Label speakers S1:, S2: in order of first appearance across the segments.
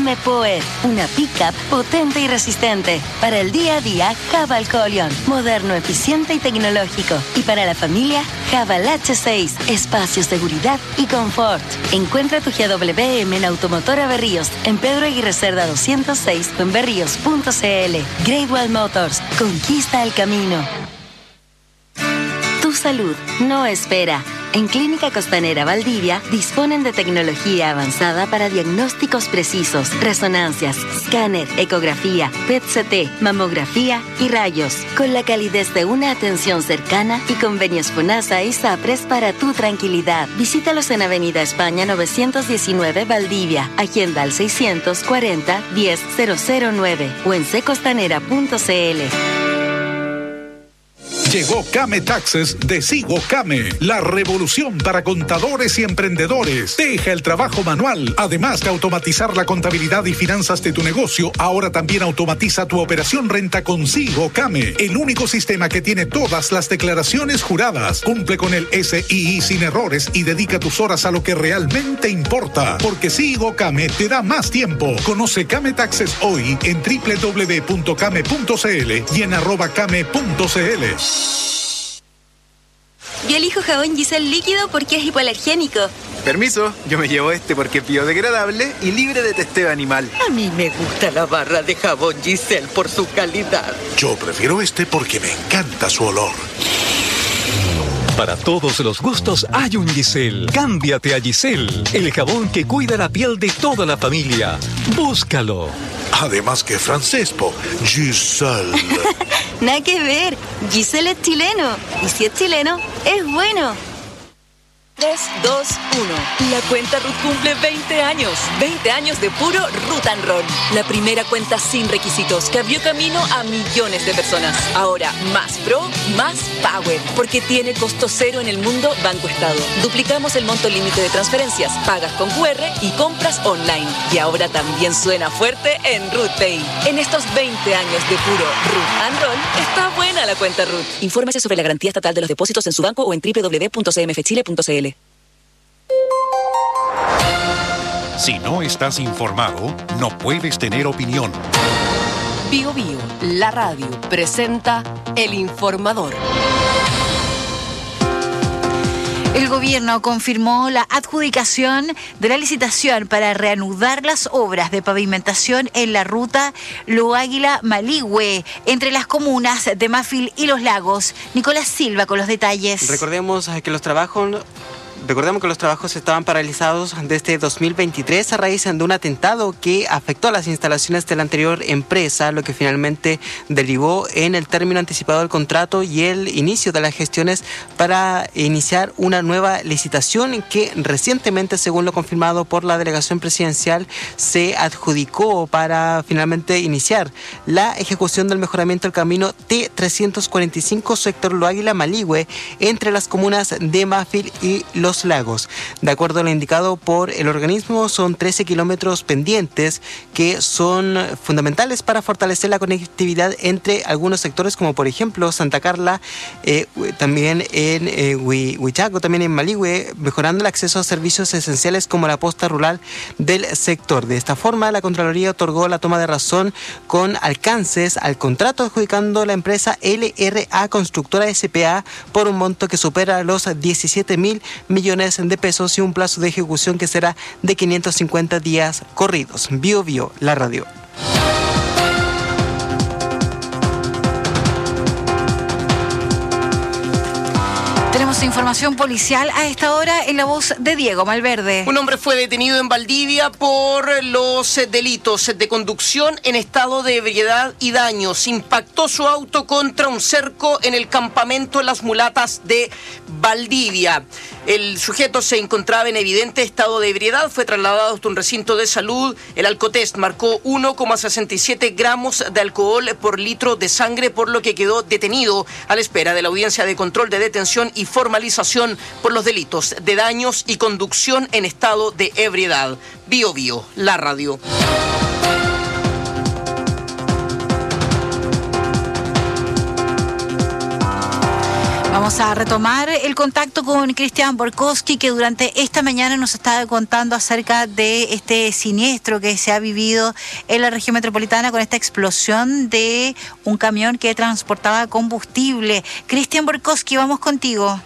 S1: M-Power, una pickup potente y resistente. Para el día a día, Haval Colion, moderno, eficiente y tecnológico. Y para la familia, Haval H6, espacio, seguridad y confort. Encuentra tu GWM en Automotora Berríos, en Pedro Aguirre Cerda 206 o en berríos.cl. Great Wall Motors, conquista el camino. Tu salud no espera. En Clínica Costanera Valdivia disponen de tecnología avanzada para diagnósticos precisos, resonancias, escáner, ecografía, PET-CT, mamografía y rayos, con la calidez de una atención cercana y convenios FONASA y SAPRES para tu tranquilidad. Visítalos en Avenida España 919 Valdivia, agenda al 640-10-009 o en ccostanera.cl.
S2: Llegó Came Taxes de Sigo Came, la revolución para contadores y emprendedores. Deja el trabajo manual. Además de automatizar la contabilidad y finanzas de tu negocio, ahora también automatiza tu operación renta con Sigo Came, el único sistema que tiene todas las declaraciones juradas. Cumple con el SII sin errores y dedica tus horas a lo que realmente importa, porque Sigo Came te da más tiempo. Conoce Came Taxes hoy en www.came.cl y en @came.cl.
S1: Yo elijo jabón Giselle líquido porque es hipoalergénico.
S3: Permiso, yo me llevo este porque es biodegradable y libre de testeo animal.
S4: A mí me gusta la barra de jabón Giselle por su calidad.
S5: Yo prefiero este porque me encanta su olor.
S6: Para todos los gustos hay un Giselle. Cámbiate a Giselle, el jabón que cuida la piel de toda la familia. Búscalo.
S5: Además que francés, Giselle.
S1: Nada que ver. Giselle es chileno. Y si es chileno, es bueno.
S7: 3, 2, 1. La cuenta Ruth cumple 20 años. 20 años de puro Root and Roll. La primera cuenta sin requisitos que abrió camino a millones de personas. Ahora, más pro, más power. Porque tiene costo cero en el mundo Banco Estado. Duplicamos el monto límite de transferencias, pagas con QR y compras online. Y ahora también suena fuerte en Root Pay. En estos 20 años de puro Root and Roll, está buena la cuenta Root. Infórmese sobre la garantía estatal de los depósitos en su banco o en www.cmfchile.cl.
S8: Si no estás informado, no puedes tener opinión.
S9: Bio Bio, la radio, presenta El Informador.
S10: El gobierno confirmó la adjudicación de la licitación para reanudar las obras de pavimentación en la ruta Loáguila-Maligüe, entre las comunas de Mafil y Los Lagos. Nicolás Silva con los detalles.
S11: Recordemos que los trabajos estaban paralizados desde 2023 a raíz de un atentado que afectó a las instalaciones de la anterior empresa, lo que finalmente derivó en el término anticipado del contrato y el inicio de las gestiones para iniciar una nueva licitación que recientemente, según lo confirmado por la delegación presidencial, se adjudicó para finalmente iniciar la ejecución del mejoramiento del camino T345 sector Loáguila-Maligüe entre las comunas de Mafil y Los Lagos. De acuerdo a lo indicado por el organismo, son 13 kilómetros pendientes que son fundamentales para fortalecer la conectividad entre algunos sectores, como por ejemplo Santa Carla, también en Huichaco, también en Maligüe, mejorando el acceso a servicios esenciales como la posta rural del sector. De esta forma, la Contraloría otorgó la toma de razón con alcances al contrato, adjudicando la empresa LRA Constructora S.p.A. por un monto que supera los 17.000 millones de pesos y un plazo de ejecución que será de 550 días corridos. Bio Bio, la radio.
S10: Tenemos información policial a esta hora en la voz de Diego Malverde.
S12: Un hombre fue detenido en Valdivia por los delitos de conducción en estado de ebriedad y daños. Impactó su auto contra un cerco en el campamento Las Mulatas de Valdivia. El sujeto se encontraba en evidente estado de ebriedad, fue trasladado hasta un recinto de salud. El alcotest marcó 1,67 gramos de alcohol por litro de sangre, por lo que quedó detenido a la espera de la audiencia de control de detención y formalización por los delitos de daños y conducción en estado de ebriedad. Bio Bio, la radio.
S10: Vamos Vamos a retomar el contacto con Cristian Borkowski, que durante esta mañana nos estaba contando acerca de este siniestro que se ha vivido en la región metropolitana con esta explosión de un camión que transportaba combustible. Cristian Borkowski, vamos contigo.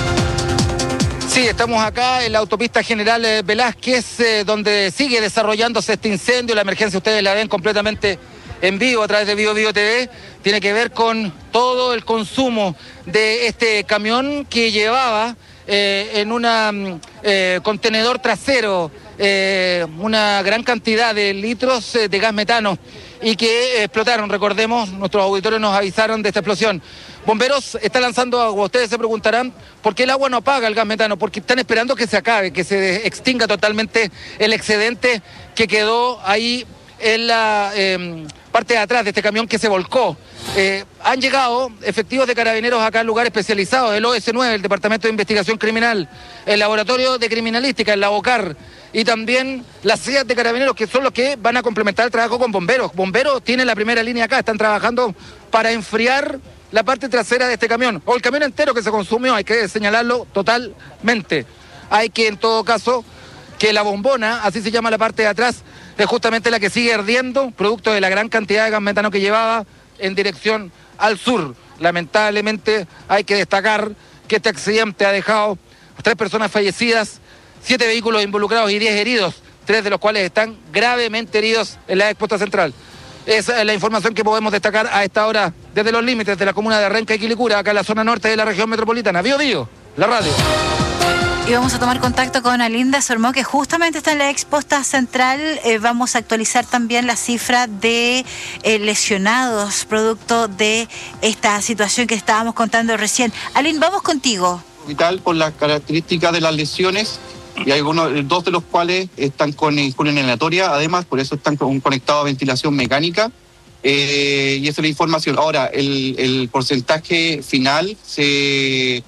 S13: Sí, estamos acá en la autopista General Velázquez, donde sigue desarrollándose este incendio. La emergencia ustedes la ven completamente en vivo a través de Bio TV. Tiene que ver con todo el consumo de este camión que llevaba en un contenedor trasero una gran cantidad de litros de gas metano y que explotaron. Recordemos, nuestros auditores nos avisaron de esta explosión. Bomberos están lanzando agua. Ustedes se preguntarán por qué el agua no apaga el gas metano, porque están esperando que se acabe, que se extinga totalmente el excedente que quedó ahí en la parte de atrás de este camión que se volcó. Han llegado efectivos de carabineros acá al lugar especializado, el OS9, el Departamento de Investigación Criminal, el Laboratorio de Criminalística, el LABOCAR, y también las CIAT de carabineros, que son los que van a complementar el trabajo con bomberos. Bomberos tienen la primera línea acá, están trabajando para enfriar la parte trasera de este camión, o el camión entero que se consumió, hay que señalarlo totalmente. Hay que, en todo caso, que la bombona, así se llama la parte de atrás, es justamente la que sigue ardiendo, producto de la gran cantidad de gas metano que llevaba en dirección al sur. Lamentablemente hay que destacar que este accidente ha dejado 3 personas fallecidas, 7 vehículos involucrados y 10 heridos, 3 de los cuales están gravemente heridos en la expuesta central. Esa es la información que podemos destacar a esta hora desde los límites de la comuna de Renca y Quilicura, acá en la zona norte de la región metropolitana. Bio, la radio.
S10: Y vamos a tomar contacto con Alinda Sormó, que justamente está en la exposta central. Vamos a actualizar también la cifra de lesionados producto de esta situación que estábamos contando recién. Alin, vamos contigo.
S14: Vital por las características de las lesiones, y hay 2 de los cuales están con inhalatoria, además, por eso están conectados a ventilación mecánica, y esa es la información. Ahora, el porcentaje final se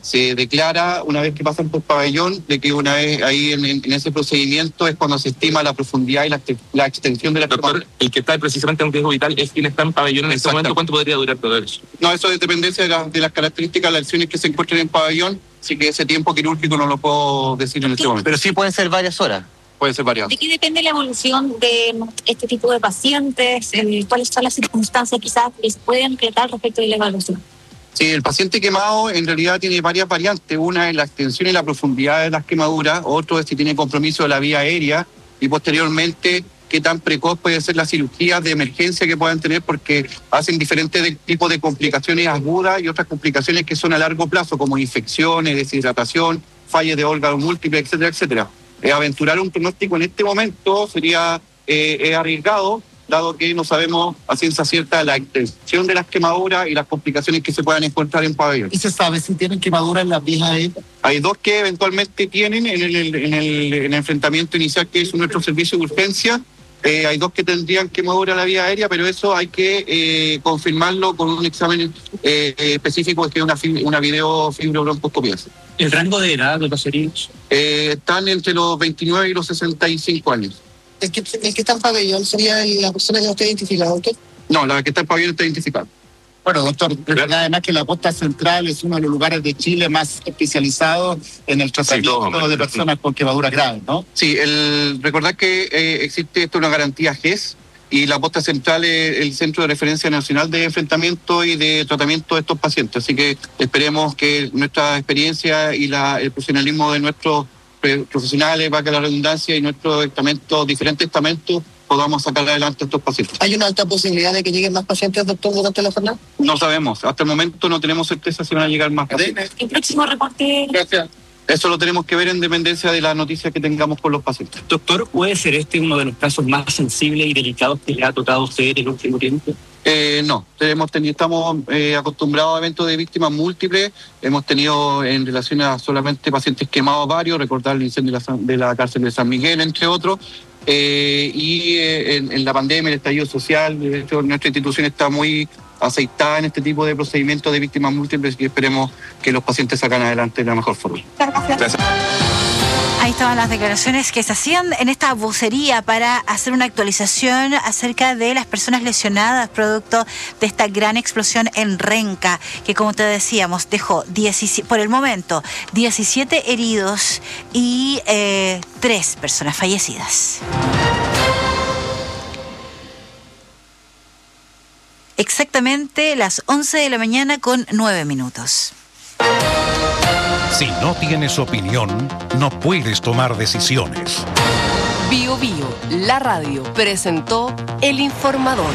S14: declara una vez que pasan por pabellón, de que una vez ahí en ese procedimiento es cuando se estima la profundidad y la extensión de la...
S15: Doctor, el que está precisamente en riesgo vital es quien está en pabellón en este momento. ¿Cuánto podría durar todo eso?
S14: No, eso es dependencia de las características de las lesiones que se encuentran en pabellón, así que ese tiempo quirúrgico no lo puedo decir en este momento.
S16: Pero sí pueden ser varias horas.
S14: Puede ser varias.
S17: ¿De qué depende la evolución de este tipo de pacientes? ¿Cuáles son las circunstancias quizás que se pueden tratar respecto de la evaluación?
S14: Sí, el paciente quemado en realidad tiene varias variantes. Una es la extensión y la profundidad de las quemaduras, otro es si tiene compromiso de la vía aérea, y posteriormente qué tan precoz puede ser la cirugía de emergencia que puedan tener, porque hacen diferentes tipos de complicaciones agudas y otras complicaciones que son a largo plazo, como infecciones, deshidratación, fallas de órganos múltiples, etcétera, etcétera. Aventurar un pronóstico en este momento sería arriesgado, dado que no sabemos a ciencia cierta la extensión de las quemaduras y las complicaciones que se puedan encontrar en pabellón.
S16: ¿Y se sabe si tienen quemaduras en las vías aéreas?
S14: Hay 2 que eventualmente tienen en el enfrentamiento inicial, que es nuestro servicio de urgencia. Hay 2 que tendrían quemadura en la vía aérea, pero eso hay que confirmarlo con un examen específico, que es una videofibrobroncoscopia.
S16: ¿El rango de edad de los heridos?
S14: Están entre los 29 y los 65 años.
S16: ¿El que está en pabellón sería la persona que no está identificada, doctor?
S14: No, la que está en pabellón está identificada.
S16: Bueno, doctor, además que la costa central es uno de los lugares de Chile más especializados en el tratamiento de personas con quemaduras graves, ¿no?
S14: Sí, recordar que existe una garantía GES, y la costa central es el centro de referencia nacional de enfrentamiento y de tratamiento de estos pacientes. Así que esperemos que nuestra experiencia y el profesionalismo de nuestros profesionales, valga la redundancia, y nuestros diferentes estamentos, podamos sacar adelante a estos pacientes.
S16: ¿Hay una alta posibilidad de que lleguen más pacientes, doctor, durante la jornada?
S14: No sabemos. Hasta el momento no tenemos certeza si van a llegar más pacientes.
S17: ¿El próximo reporte?
S14: Gracias. Eso lo tenemos que ver en dependencia de las noticias que tengamos con los pacientes.
S15: Doctor, ¿puede ser este uno de los casos más sensibles y delicados que le ha tocado a usted en el último tiempo?
S14: No, estamos acostumbrados a eventos de víctimas múltiples. Hemos tenido en relación a solamente pacientes quemados varios, recordar el incendio de la cárcel de San Miguel, entre otros. En la pandemia, el estallido social, de hecho, nuestra institución está muy aceitada en este tipo de procedimientos de víctimas múltiples, y esperemos que los pacientes salgan adelante de la mejor forma.
S17: Gracias.
S10: Ahí estaban las declaraciones que se hacían en esta vocería para hacer una actualización acerca de las personas lesionadas producto de esta gran explosión en Renca, que como te decíamos dejó por el momento 17 heridos y 3 personas fallecidas. Exactamente las 11 de la mañana con 9 minutos.
S8: Si no tienes opinión, no puedes tomar decisiones.
S9: Bio Bio, la radio, presentó El Informador.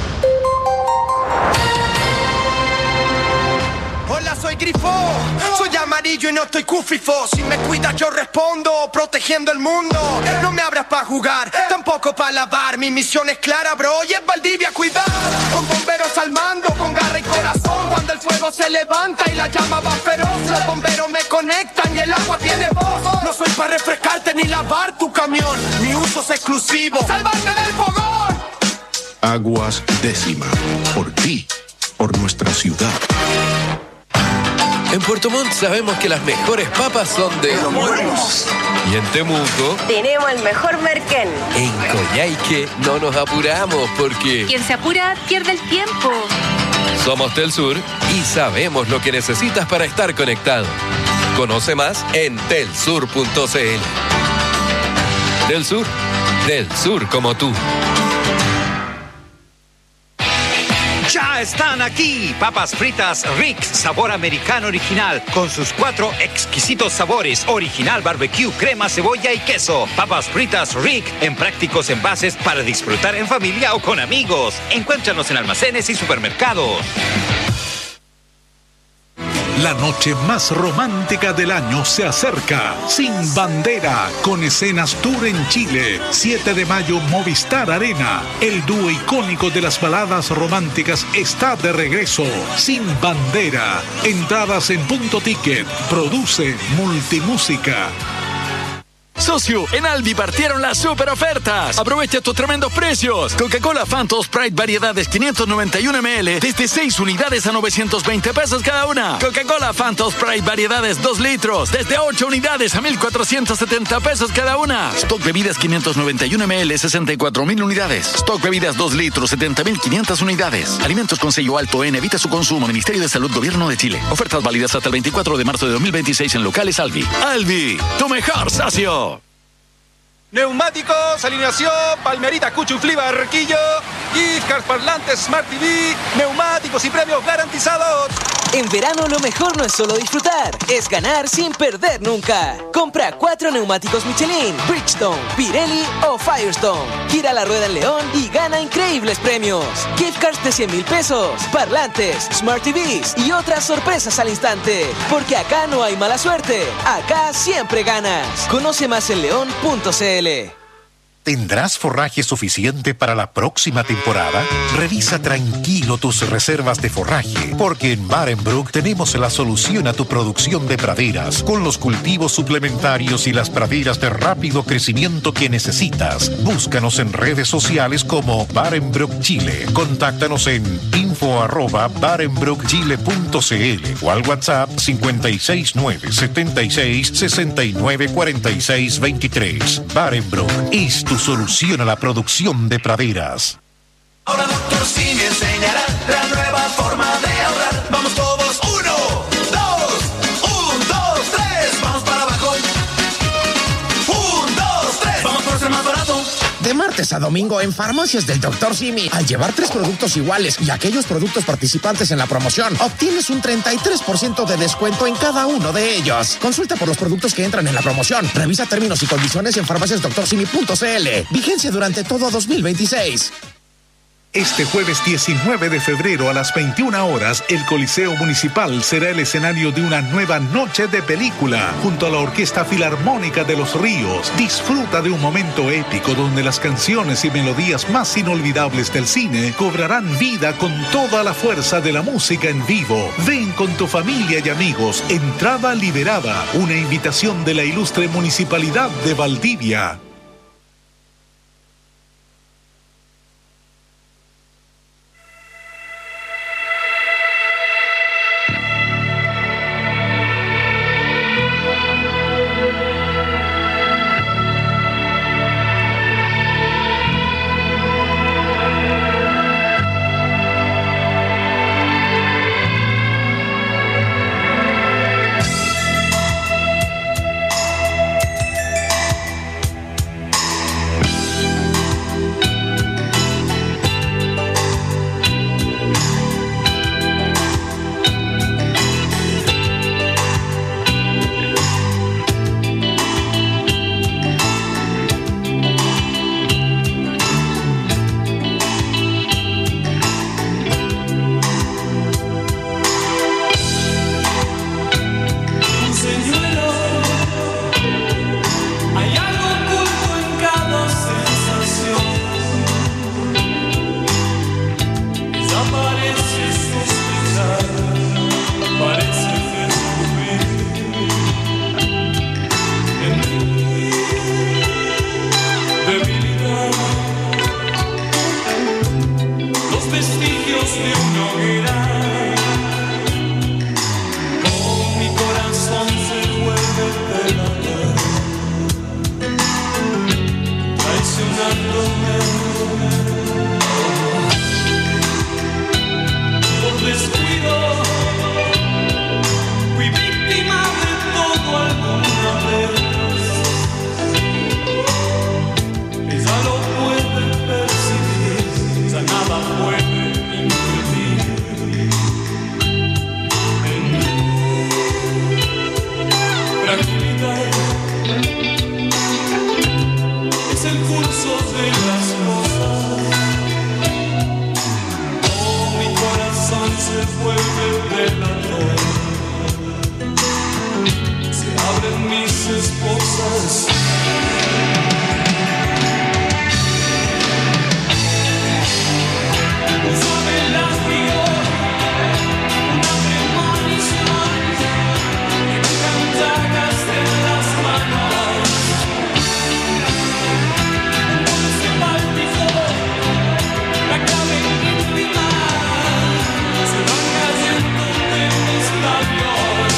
S18: Hola, soy Grifo, soy amarillo y no estoy cufrifo. Si me cuidas yo respondo, protegiendo el mundo. No me abras para jugar, tampoco para lavar. Mi misión es clara, bro, y es Valdivia cuidar. Con bomberos al mando, con garra y corazón. Cuando el fuego se levanta y la llama va feroz, los bomberos me conectan y el agua tiene voz. No soy para refrescarte ni lavar tu camión, mi uso es exclusivo, salvarte del fogón.
S5: Aguas Décima. Por ti, por nuestra ciudad.
S19: En Puerto Montt sabemos que las mejores papas son de Los Muertos. Y en Temuco
S20: tenemos el mejor merquén.
S19: En Coyhaique no nos apuramos porque
S20: quien se apura pierde el tiempo.
S19: Somos Telsur y sabemos lo que necesitas para estar conectado. Conoce más en telsur.cl. Telsur, del sur como tú.
S21: Ya están aquí, papas fritas Rick, sabor americano original, con sus 4 exquisitos sabores, original barbecue, crema, cebolla y queso. Papas fritas Rick, en prácticos envases para disfrutar en familia o con amigos. Encuéntranos en almacenes y supermercados.
S2: La noche más romántica del año se acerca. Sin Bandera, con escenas tour en Chile. 7 de mayo, Movistar Arena. El dúo icónico de las baladas románticas está de regreso. Sin Bandera. Entradas en Punto Ticket. Produce Multimúsica.
S22: Socio, en Albi partieron las super ofertas. Aprovecha estos tremendos precios. Coca-Cola Phantom Sprite variedades 591 ml desde 6 unidades a 920 pesos cada una. Coca-Cola Phantom Sprite variedades 2 litros desde 8 unidades a 1,470 pesos cada una. Stock bebidas 591 ml 64.000 unidades. Stock bebidas 2 litros 70.500 unidades. Alimentos con sello alto N. Evita su consumo. Ministerio de Salud, Gobierno de Chile. Ofertas válidas hasta el 24 de marzo de 2026 en locales Albi. Albi, tu mejor socio.
S23: Neumáticos, alineación, Palmerita, Cuchuflí, Barquillo, gift cards, parlantes, Smart TV, neumáticos y premios garantizados.
S24: En verano lo mejor no es solo disfrutar, es ganar sin perder nunca. Compra 4 neumáticos Michelin, Bridgestone, Pirelli o Firestone. Gira la rueda en León y gana increíbles premios. Gift cards de 100,000 pesos, parlantes, Smart TVs y otras sorpresas al instante. Porque acá no hay mala suerte, acá siempre ganas. Conoce más en león.cl.
S8: ¿Tendrás forraje suficiente para la próxima temporada? Revisa tranquilo tus reservas de forraje, porque en Barenbrook tenemos la solución a tu producción de praderas, con los cultivos suplementarios y las praderas de rápido crecimiento que necesitas. Búscanos en redes sociales como Barenbrook Chile. Contáctanos en info@barenbrookchile.cl o al WhatsApp 5697666694623. Barenbrook es tu solución a la producción de praderas.
S18: Ahora Dr. Simi enseñará la nueva forma de ahorrar. Vamos todos, 1, 2, 1, 2, 3, vamos para abajo. 1, 2, 3, vamos por ser más barato.
S25: De martes a domingo en Farmacias del Dr. Simi, al llevar 3 productos iguales y aquellos productos participantes en la promoción, obtienes un 33% de descuento en cada uno de ellos. Consulta por los productos que entran en la promoción. Revisa términos y condiciones en farmaciasdoctorsimi.cl. Vigencia durante todo 2026.
S2: Este jueves 19 de febrero a las 21 horas, el Coliseo Municipal será el escenario de una nueva noche de película, junto a la Orquesta Filarmónica de los Ríos. Disfruta de un momento épico donde las canciones y melodías más inolvidables del cine cobrarán vida con toda la fuerza de la música en vivo. Ven con tu familia y amigos. Entrada liberada. Una invitación de la ilustre Municipalidad de Valdivia.
S1: de una hoguera. Con mi corazón se vuelve pelador, traicionándome. Por descuido fui víctima de todo alguna vez. Ella lo puede percibir, ya nada puede impedir en mí. Fragilidad es el curso de las cosas. Oh, mi corazón se vuelve velador, se abren mis esposas. Suave látigo, una premonición, y me llagas en las manos. Un dulce pálpito, la clave íntima, se van cayendo de mis labios.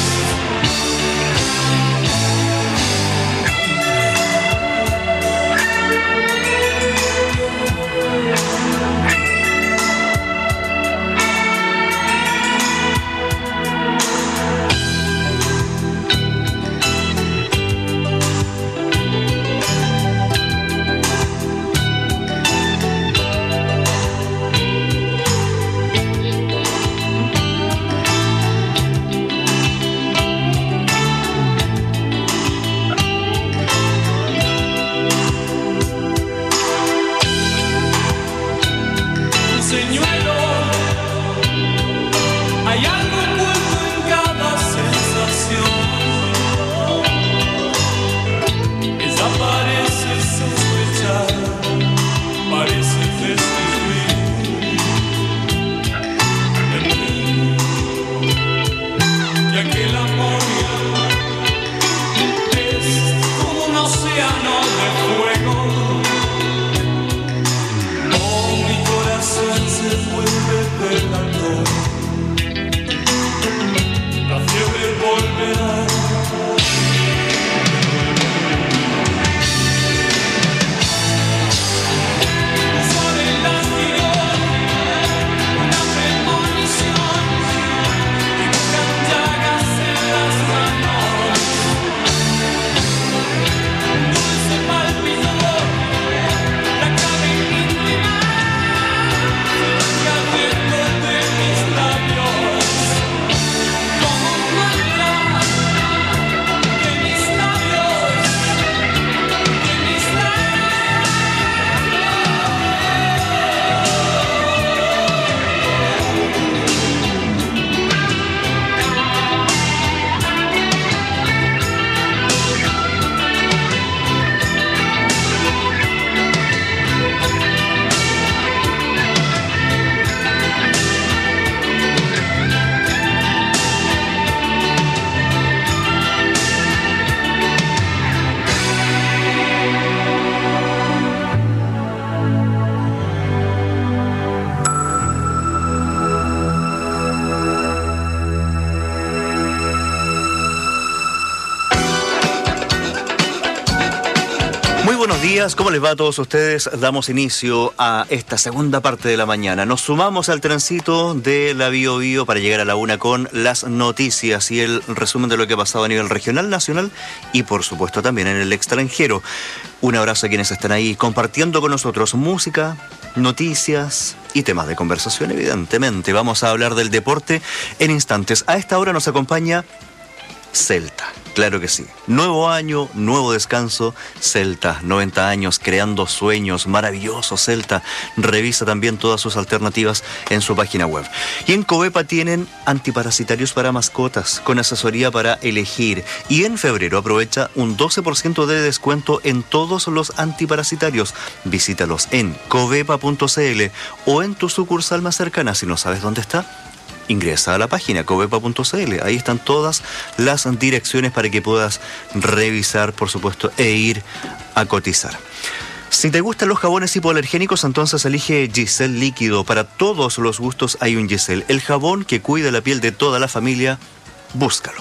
S1: Señuelo, hay algo oculto en cada sensación. Ella parece sospechar, parece descubrir en mí que aquel amor es como un océano de fuego. Se vuelve pelador, la fiebre volverá. Suave látigo, una premonición, dibujan llagas en las manos. Un dulce pálpito, la clave íntima. De mis labios, como un mantra, de mis labios, de mis
S3: Muy buenos días, ¿cómo les va a todos ustedes? Damos inicio a esta segunda parte de la mañana. Nos sumamos al tránsito de la Bio Bio para llegar a la una con las noticias y el resumen de lo que ha pasado a nivel regional, nacional y por supuesto también en el extranjero. Un abrazo a quienes están ahí compartiendo con nosotros música, noticias y temas de conversación, evidentemente. Vamos a hablar del deporte en instantes. A esta hora nos acompaña Celta. Claro que sí. Nuevo año, nuevo descanso. Celta, 90 años creando sueños. Maravilloso, Celta. Revisa también todas sus alternativas en su página web. Y en Covepa tienen antiparasitarios para mascotas, con asesoría para elegir. Y en febrero aprovecha un 12% de descuento en todos los antiparasitarios. Visítalos en covepa.cl o en tu sucursal más cercana. Si no sabes dónde está, ingresa a la página covepa.cl. Ahí están todas las direcciones para que puedas revisar, por supuesto, e ir a cotizar. Si te gustan los jabones hipoalergénicos, entonces elige Giselle Líquido. Para todos los gustos hay un Giselle. El jabón que cuida la piel de toda la familia. Búscalo.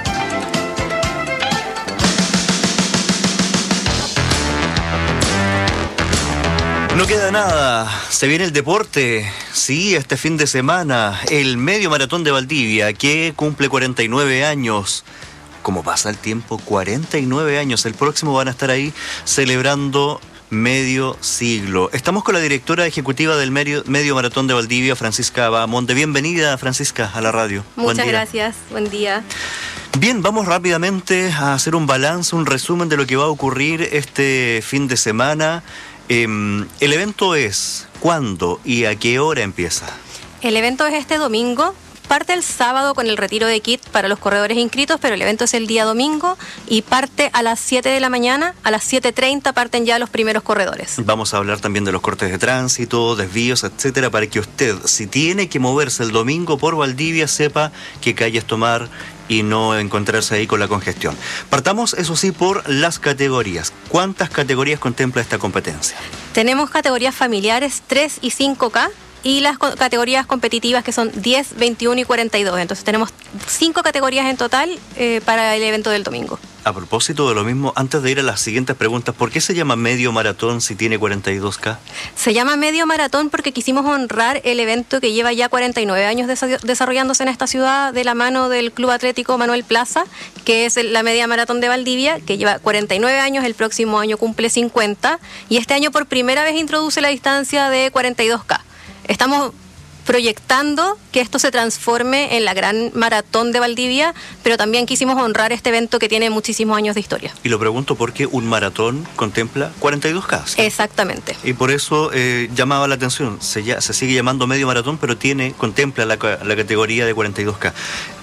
S3: No queda nada, se viene el deporte. Sí, este fin de semana, el Medio Maratón de Valdivia, que cumple 49 años. ¿Cómo pasa el tiempo? 49 años. El próximo van a estar ahí celebrando medio siglo. Estamos con la directora ejecutiva del Medio Maratón de Valdivia, Francisca Bahamonde. Bienvenida, Francisca, a la radio.
S4: Muchas gracias, buen día.
S3: Bien, vamos rápidamente a hacer un balance, un resumen de lo que va a ocurrir este fin de semana. El evento es, ¿cuándo y a qué hora empieza?
S4: El evento es este domingo. Parte el sábado con el retiro de kit para los corredores inscritos, pero el evento es el día domingo y parte a las 7 de la mañana. A las 7:30 parten ya los primeros corredores.
S3: Vamos a hablar también de los cortes de tránsito, desvíos, etcétera, para que usted, si tiene que moverse el domingo por Valdivia, sepa qué calles tomar y no encontrarse ahí con la congestión. Partamos, eso sí, por las categorías. ¿Cuántas categorías contempla esta competencia?
S4: Tenemos categorías familiares 3 y 5K. Y las categorías competitivas que son 10, 21 y 42. Entonces tenemos 5 categorías en total para el evento del domingo.
S3: A propósito de lo mismo, antes de ir a las siguientes preguntas, ¿por qué se llama medio maratón si tiene 42K?
S4: Se llama medio maratón porque quisimos honrar el evento que lleva ya 49 años desarrollándose en esta ciudad de la mano del Club Atlético Manuel Plaza, que es la media maratón de Valdivia, que lleva 49 años, el próximo año cumple 50, y este año por primera vez introduce la distancia de 42K. Estamos proyectando que esto se transforme en la gran maratón de Valdivia, pero también quisimos honrar este evento que tiene muchísimos años de historia.
S3: Y lo pregunto porque un maratón contempla 42K. ¿Sí?
S4: Exactamente.
S3: Y por eso llamaba la atención. Se sigue llamando medio maratón, pero contempla la categoría de 42K.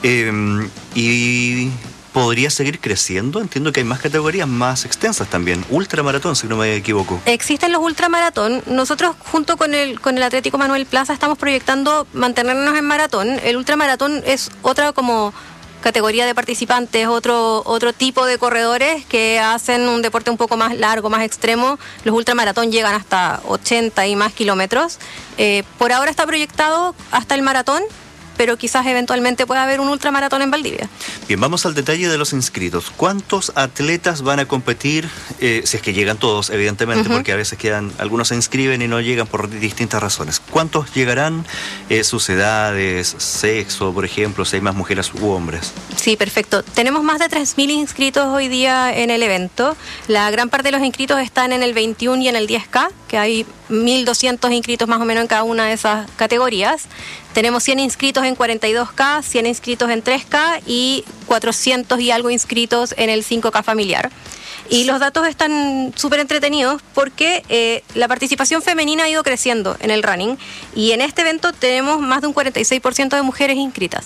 S3: Y ¿podría seguir creciendo? Entiendo que hay más categorías más extensas también. Ultramaratón, si no me equivoco.
S4: Existen los ultramaratón. Nosotros, junto con el Atlético Manuel Plaza, estamos proyectando mantenernos en maratón. El ultramaratón es otra como categoría de participantes, otro tipo de corredores que hacen un deporte un poco más largo, más extremo. Los ultramaratón llegan hasta 80 y más kilómetros. Por ahora está proyectado hasta el maratón, pero quizás eventualmente pueda haber un ultramaratón en Valdivia.
S3: Bien, vamos al detalle de los inscritos. ¿Cuántos atletas van a competir? Si es que llegan todos, evidentemente, porque a veces algunos se inscriben y no llegan por distintas razones. ¿Cuántos llegarán? Sus edades, sexo, por ejemplo, si hay más mujeres u hombres.
S4: Sí, perfecto. Tenemos más de 3.000 inscritos hoy día en el evento. La gran parte de los inscritos están en el 21 y en el 10K, que hay 1.200 inscritos más o menos en cada una de esas categorías. Tenemos 100 inscritos en 42K, 100 inscritos en 3K y 400 y algo inscritos en el 5K familiar. Y los datos están súper entretenidos porque la participación femenina ha ido creciendo en el running y en este evento tenemos más de un 46% de mujeres inscritas.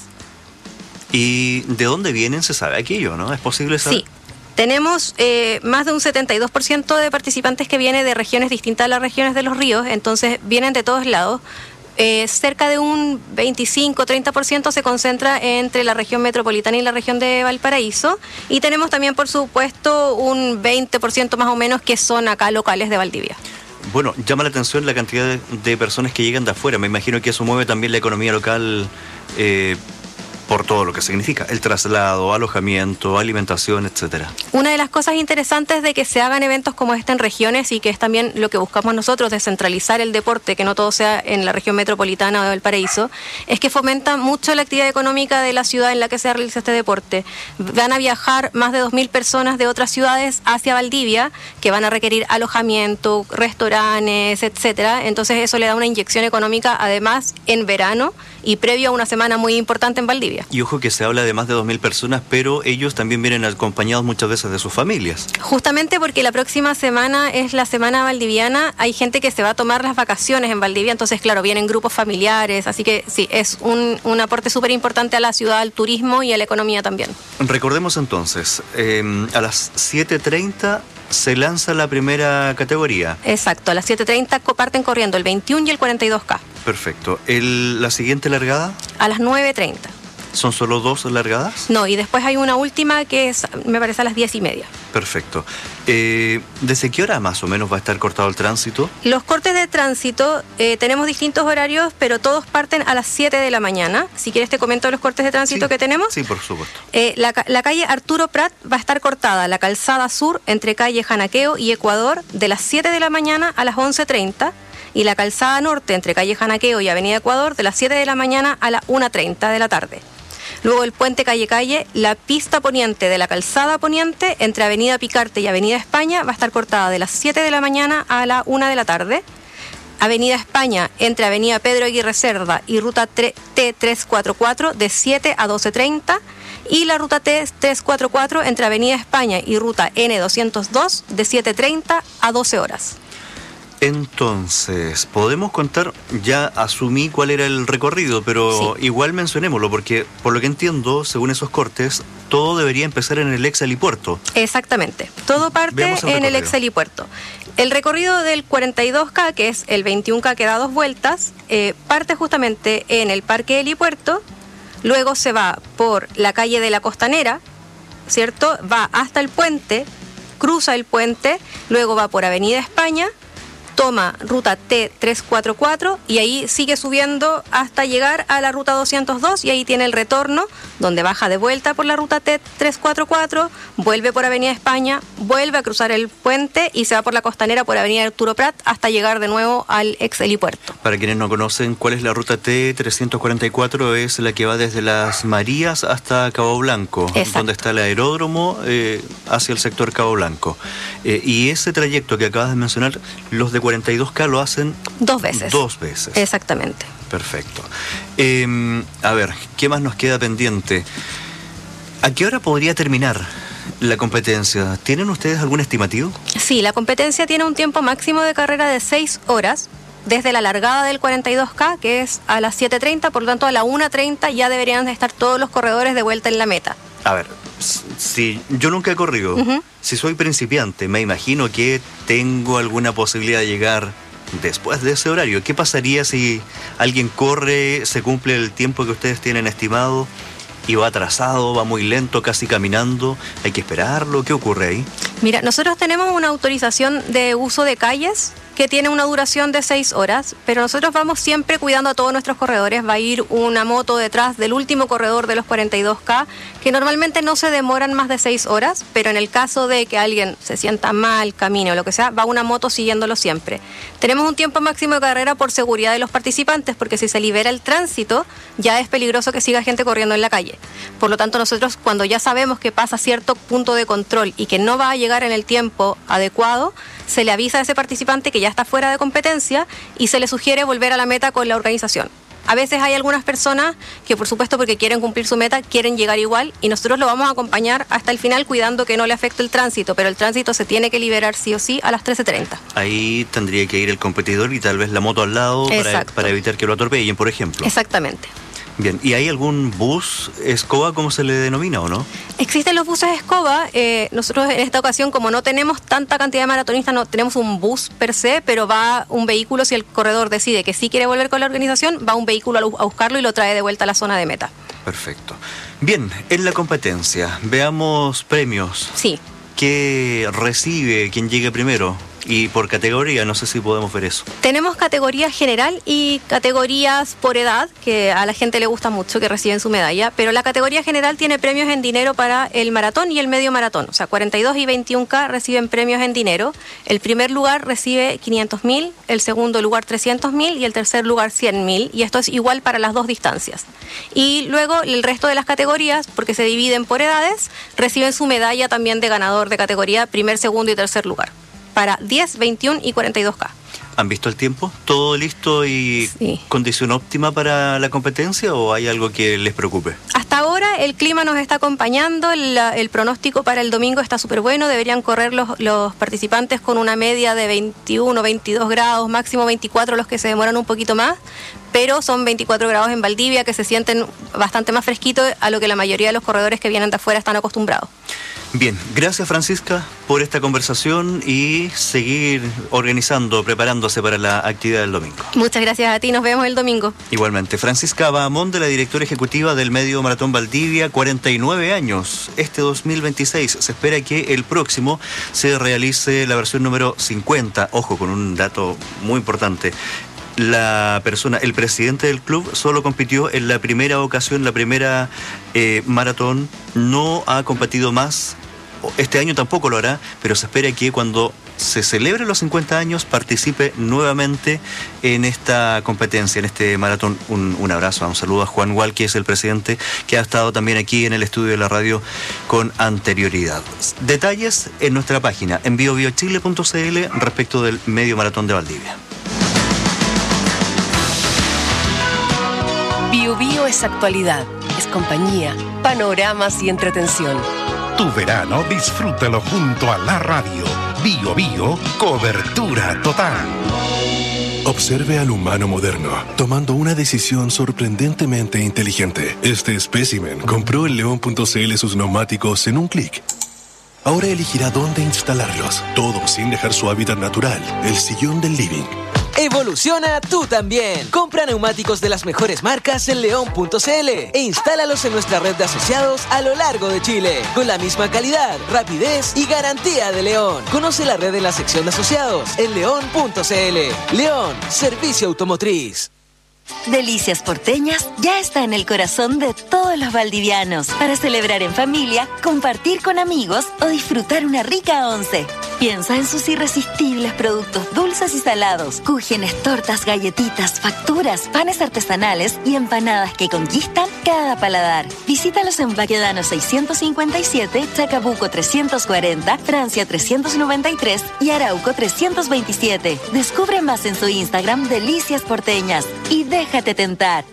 S3: ¿Y de dónde vienen? Se sabe aquello, ¿no? ¿Es posible saber?
S4: Sí. Tenemos más de un 72% de participantes que vienen de regiones distintas a las regiones de los ríos, entonces vienen de todos lados. Cerca de un 25-30% se concentra entre la región metropolitana y la región de Valparaíso, y tenemos también, por supuesto, un 20% más o menos que son acá locales de Valdivia.
S3: Bueno, llama la atención la cantidad de personas que llegan de afuera. Me imagino que eso mueve también la economía local por todo lo que significa, el traslado, alojamiento, alimentación, etcétera.
S4: Una de las cosas interesantes de que se hagan eventos como este en regiones, y que es también lo que buscamos nosotros, descentralizar el deporte, que no todo sea en la región metropolitana o de Valparaíso, es que fomenta mucho la actividad económica de la ciudad en la que se realiza este deporte. Van a viajar más de 2.000 personas de otras ciudades hacia Valdivia, que van a requerir alojamiento, restaurantes, etcétera. Entonces eso le da una inyección económica, además en verano y previo a una semana muy importante en Valdivia.
S3: Y ojo que se habla de más de 2.000 personas, pero ellos también vienen acompañados muchas veces de sus familias.
S4: Justamente porque la próxima semana es la semana valdiviana, hay gente que se va a tomar las vacaciones en Valdivia, entonces claro, vienen grupos familiares, así que sí, es un aporte súper importante a la ciudad, al turismo y a la economía también.
S3: Recordemos entonces, a las 7:30 se lanza la primera categoría.
S4: Exacto, a las 7:30 parten corriendo el 21 y el 42K.
S3: Perfecto. ¿La siguiente largada?
S4: A las 9:30.
S3: ¿Son solo 2 largadas?
S4: No, y después hay una última que es, me parece, a las 10:30.
S3: Perfecto. ¿Desde qué hora más o menos va a estar cortado el tránsito?
S4: Los cortes de tránsito, tenemos distintos horarios, pero todos parten a las 7 de la mañana. Si quieres te comento los cortes de tránsito que tenemos.
S3: Sí, por supuesto.
S4: La calle Arturo Prat va a estar cortada, la calzada sur entre calle Janaqueo y Ecuador, de las 7 de la mañana a las 11:30. Y la calzada norte entre calle Janaqueo y avenida Ecuador, de las 7 de la mañana a las 1:30 de la tarde. Luego el puente calle, la pista poniente de la calzada poniente entre avenida Picarte y avenida España va a estar cortada de las 7 de la mañana a la 1 de la tarde. Avenida España entre avenida Pedro Aguirre Cerda y ruta T344 de 7 a 12:30. Y la ruta T344 entre avenida España y ruta N202 de 7:30 a 12 horas.
S3: Entonces, podemos contar, ya asumí cuál era el recorrido, pero igual mencionémoslo, porque por lo que entiendo, según esos cortes, todo debería empezar en el ex helipuerto.
S4: Exactamente, todo parte en el ex helipuerto. El recorrido del 42K, que es el 21K que da 2 vueltas, parte justamente en el Parque Helipuerto, luego se va por la calle de la Costanera, ¿cierto? Va hasta el puente, cruza el puente, luego va por Avenida España, toma ruta T344 y ahí sigue subiendo hasta llegar a la ruta 202 y ahí tiene el retorno donde baja de vuelta por la ruta T344, vuelve por Avenida España, vuelve a cruzar el puente y se va por la Costanera por Avenida Arturo Prat hasta llegar de nuevo al ex helipuerto.
S3: Para quienes no conocen, ¿cuál es la ruta T344? Es la que va desde Las Marías hasta Cabo Blanco, donde está el aeródromo, hacia el sector Cabo Blanco. Y ese trayecto que acabas de mencionar, los de 42K lo hacen
S4: 2 veces.
S3: 2 veces.
S4: Exactamente.
S3: Perfecto. A ver, ¿qué más nos queda pendiente? ¿A qué hora podría terminar la competencia? ¿Tienen ustedes algún estimativo?
S4: Sí, la competencia tiene un tiempo máximo de carrera de 6 horas. Desde la largada del 42K, que es a las 7:30, por lo tanto a la 1:30 ya deberían estar todos los corredores de vuelta en la meta.
S3: A ver, si yo nunca he corrido, si soy principiante, me imagino que tengo alguna posibilidad de llegar después de ese horario. ¿Qué pasaría si alguien corre, se cumple el tiempo que ustedes tienen estimado y va atrasado, va muy lento, casi caminando? ¿Hay que esperarlo? ¿Qué ocurre ahí?
S4: Mira, nosotros tenemos una autorización de uso de calles que tiene una duración de 6 horas, pero nosotros vamos siempre cuidando a todos nuestros corredores. Va a ir una moto detrás del último corredor de los 42K, que normalmente no se demoran más de 6 horas, pero en el caso de que alguien se sienta mal, camine o lo que sea, va una moto siguiéndolo siempre. Tenemos un tiempo máximo de carrera por seguridad de los participantes, porque si se libera el tránsito, ya es peligroso que siga gente corriendo en la calle. Por lo tanto, nosotros cuando ya sabemos que pasa cierto punto de control y que no va a llegar en el tiempo adecuado, se le avisa a ese participante que ya está fuera de competencia y se le sugiere volver a la meta con la organización. A veces hay algunas personas que, por supuesto, porque quieren cumplir su meta, quieren llegar igual y nosotros lo vamos a acompañar hasta el final cuidando que no le afecte el tránsito, pero el tránsito se tiene que liberar sí o sí a las 13:30.
S3: Ahí tendría que ir el competidor y tal vez la moto al lado para evitar que lo atropellen, por ejemplo.
S4: Exactamente.
S3: Bien, ¿y hay algún bus escoba, como se le denomina, o no?
S4: Existen los buses escoba. Nosotros en esta ocasión, como no tenemos tanta cantidad de maratonistas, no tenemos un bus per se, pero va un vehículo. Si el corredor decide que sí quiere volver con la organización, va un vehículo a buscarlo y lo trae de vuelta a la zona de meta.
S3: Perfecto. Bien, en la competencia, veamos premios.
S4: Sí.
S3: ¿Qué recibe quien llegue primero? Y por categoría, no sé si podemos ver eso.
S4: Tenemos categoría general y categorías por edad, que a la gente le gusta mucho, que reciben su medalla, pero la categoría general tiene premios en dinero para el maratón y el medio maratón. O sea, 42 y 21K reciben premios en dinero. El primer lugar recibe 500.000, el segundo lugar 300.000 y el tercer lugar 100.000. Y esto es igual para las 2 distancias. Y luego el resto de las categorías, porque se dividen por edades, reciben su medalla también de ganador de categoría primer, segundo y tercer lugar, para 10, 21 y 42K.
S3: ¿Han visto el tiempo? ¿Todo listo y condición óptima para la competencia o hay algo que les preocupe?
S4: Hasta ahora el clima nos está acompañando, el pronóstico para el domingo está súper bueno, deberían correr los participantes con una media de 21, 22 grados, máximo 24 los que se demoran un poquito más, pero son 24 grados en Valdivia que se sienten bastante más fresquitos a lo que la mayoría de los corredores que vienen de afuera están acostumbrados.
S3: Bien, gracias Francisca por esta conversación y seguir preparándose para la actividad del domingo.
S4: Muchas gracias a ti, nos vemos el domingo.
S3: Igualmente, Francisca Bahamonde, la directora ejecutiva del Medio Maratón Valdivia, 49 años. Este 2026 se espera que el próximo se realice la versión número 50. Ojo, con un dato muy importante. El presidente del club solo compitió en la primera ocasión, la primera maratón, no ha competido más. Este año tampoco lo hará, pero se espera que cuando se celebre los 50 años participe nuevamente en esta competencia, en este maratón. Un abrazo, un saludo a Juan Gual, que es el presidente, que ha estado también aquí en el estudio de la radio con anterioridad. Detalles en nuestra página, en biobiochile.cl, respecto del Medio Maratón de Valdivia.
S9: Bio Bio es actualidad, es compañía, panoramas y entretención.
S8: Tu verano disfrútalo junto a la radio. Bio Bio, cobertura total.
S5: Observe al humano moderno, tomando una decisión sorprendentemente inteligente. Este espécimen compró en león.cl sus neumáticos en un clic. Ahora elegirá dónde instalarlos, todo sin dejar su hábitat natural, el sillón del living.
S24: Evoluciona tú también. Compra neumáticos de las mejores marcas en león.cl e instálalos en nuestra red de asociados a lo largo de Chile, con la misma calidad, rapidez y garantía de León. Conoce la red en la sección de asociados en león.cl. León, servicio automotriz.
S6: Delicias Porteñas ya está en el corazón de todos los valdivianos para celebrar en familia, compartir con amigos o disfrutar una rica once. Piensa en sus irresistibles productos dulces y salados, cúgenes, tortas, galletitas, facturas, panes artesanales y empanadas que conquistan cada paladar. Visítalos en Baquedano 657, Chacabuco 340, Francia 393 y Arauco 327. Descubre más en su Instagram Delicias Porteñas y déjate tentar.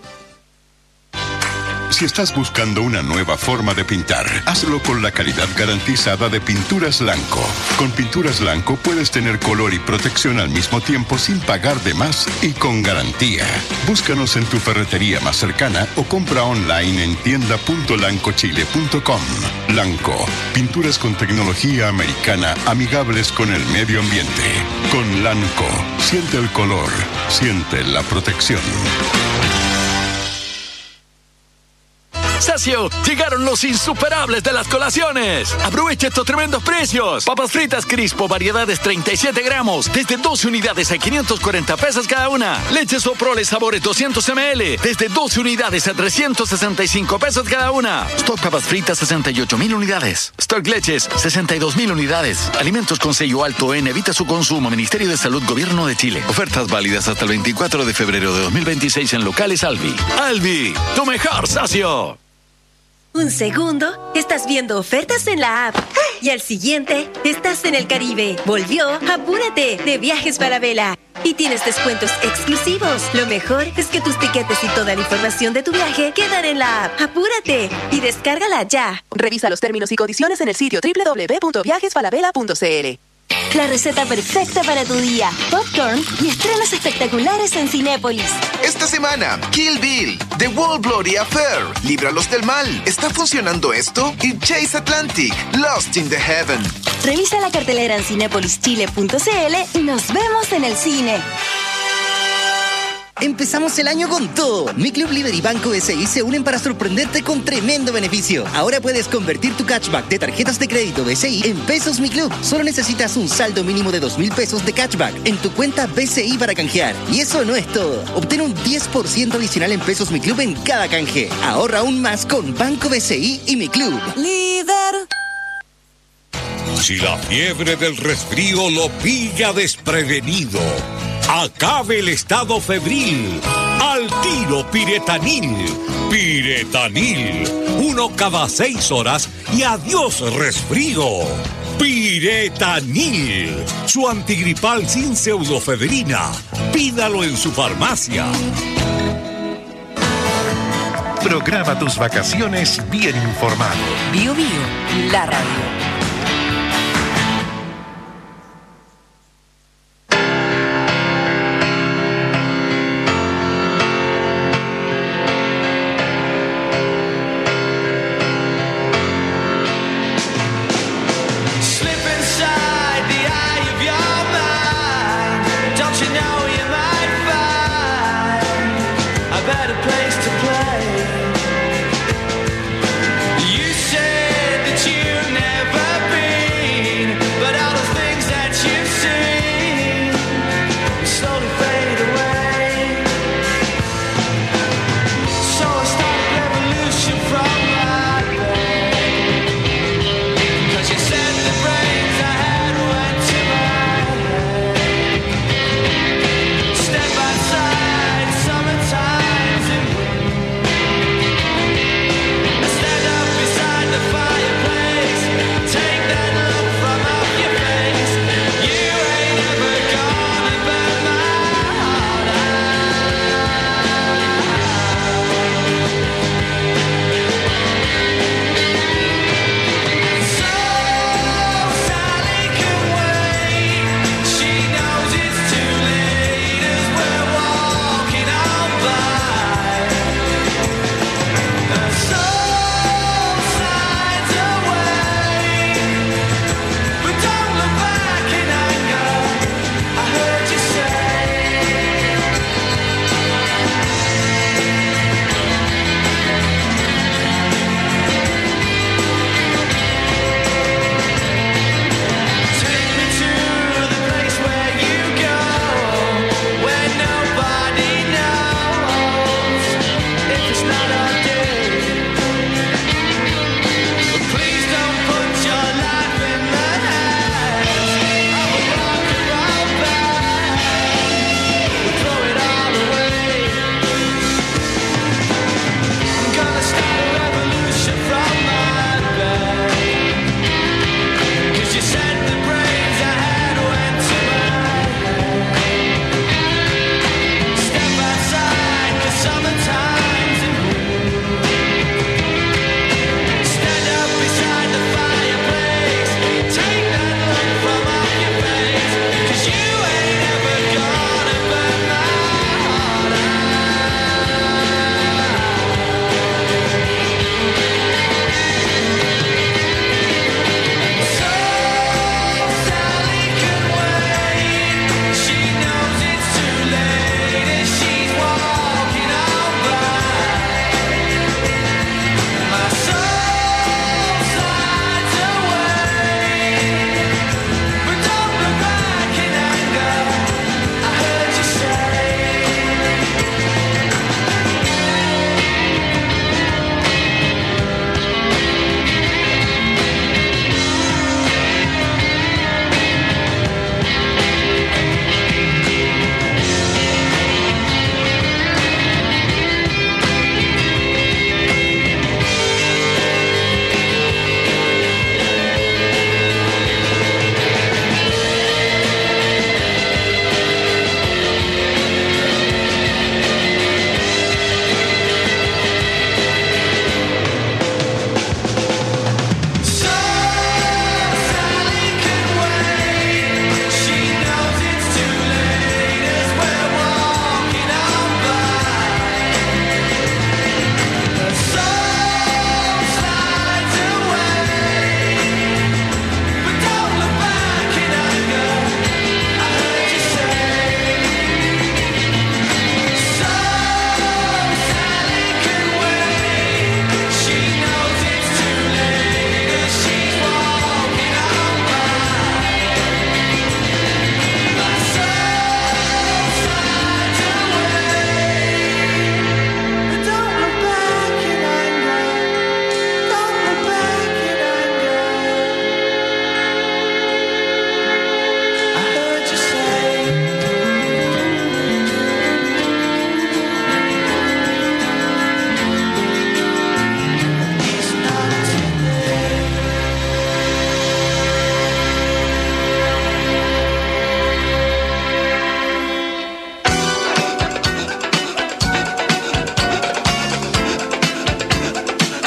S7: Si estás buscando una nueva forma de pintar, hazlo con la calidad garantizada de Pinturas Lanco. Con Pinturas Lanco puedes tener color y protección al mismo tiempo sin pagar de más y con garantía. Búscanos en tu ferretería más cercana o compra online en tienda.lancochile.com. Lanco, pinturas con tecnología americana amigables con el medio ambiente. Con Lanco, siente el color, siente la protección.
S22: Sacio, llegaron los insuperables de las colaciones. Aprovecha estos tremendos precios. Papas fritas Crispo, variedades 37 gramos, desde 12 unidades a 540 pesos cada una. Leche Soprole sabores 200 ml, desde 12 unidades a 365 pesos cada una. Stock papas fritas 68,000 unidades. Stock leches 62,000 unidades. Alimentos con sello alto en evita su consumo. Ministerio de Salud, Gobierno de Chile. Ofertas válidas hasta el 24 de febrero de 2026 en locales Alvi. Alvi, tu mejor socio.
S11: Un segundo, estás viendo ofertas en la app. Y al siguiente, estás en el Caribe. Volvió Apúrate de Viajes Falabella. Y tienes descuentos exclusivos. Lo mejor es que tus tiquetes y toda la información de tu viaje quedan en la app. Apúrate y descárgala ya.
S12: Revisa los términos y condiciones en el sitio www.viajesfalabella.cl.
S6: La receta perfecta para tu día. Popcorn y estrenos espectaculares en Cinépolis.
S13: Esta semana, Kill Bill, The World Bloody Affair, Líbralos del Mal. ¿Está funcionando esto? Y Chase Atlantic, Lost in the Heaven.
S6: Revisa la cartelera en cinepolischile.cl y nos vemos en el cine.
S26: Empezamos el año con todo. Mi Club Líder y Banco BCI se unen para sorprenderte con tremendo beneficio. Ahora puedes convertir tu cashback de tarjetas de crédito BCI en pesos Mi Club. Solo necesitas un saldo mínimo de 2,000 pesos de cashback en tu cuenta BCI para canjear. Y eso no es todo. Obtén un 10% adicional en pesos Mi Club en cada canje. Ahorra aún más con Banco BCI y Mi Club.
S27: Líder. Si la fiebre del resfrío lo pilla desprevenido, acabe el estado febril. Al tiro Piretanil. Piretanil. 1 cada 6 horas y adiós resfrío. Piretanil. Su antigripal sin pseudofedrina. Pídalo en su farmacia.
S8: Programa tus vacaciones bien informado.
S9: Bio Bio, la radio.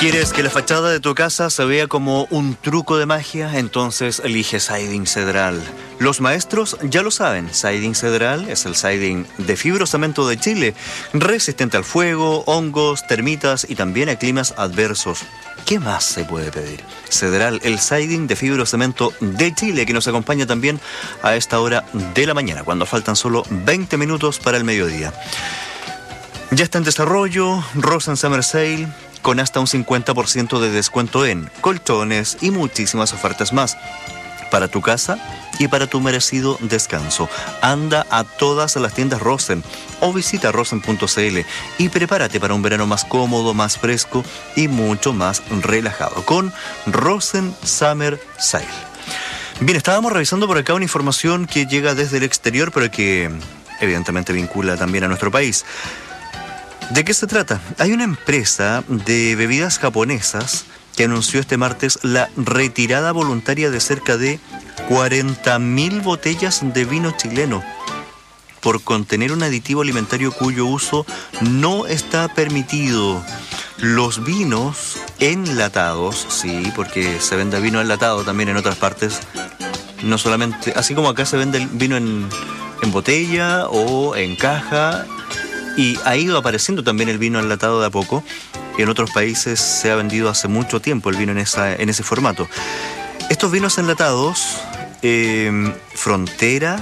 S3: ¿Quieres que la fachada de tu casa se vea como un truco de magia? Entonces elige Siding Cedral. Los maestros ya lo saben, Siding Cedral es el siding de fibrocemento de Chile, resistente al fuego, hongos, termitas y también a climas adversos. ¿Qué más se puede pedir? Cedral, el siding de fibrocemento de Chile, que nos acompaña también a esta hora de la mañana, cuando faltan solo 20 minutos para el mediodía. Ya está en desarrollo Rosen Summer Sale, con hasta un 50% de descuento en colchones y muchísimas ofertas más para tu casa y para tu merecido descanso. Anda a todas las tiendas Rosen o visita rosen.cl y prepárate para un verano más cómodo, más fresco y mucho más relajado con Rosen Summer Sale. Bien, estábamos revisando por acá una información que llega desde el exterior, pero que evidentemente vincula también a nuestro país. ¿De qué se trata? Hay una empresa de bebidas japonesas que anunció este martes la retirada voluntaria de cerca de 40.000 botellas de vino chileno por contener un aditivo alimentario cuyo uso no está permitido. Los vinos enlatados, sí, porque se vende vino enlatado también en otras partes, no solamente, así como acá se vende el vino en botella o en caja, y ha ido apareciendo también el vino enlatado de a poco. En otros países se ha vendido hace mucho tiempo el vino en ese formato. Estos vinos enlatados, Frontera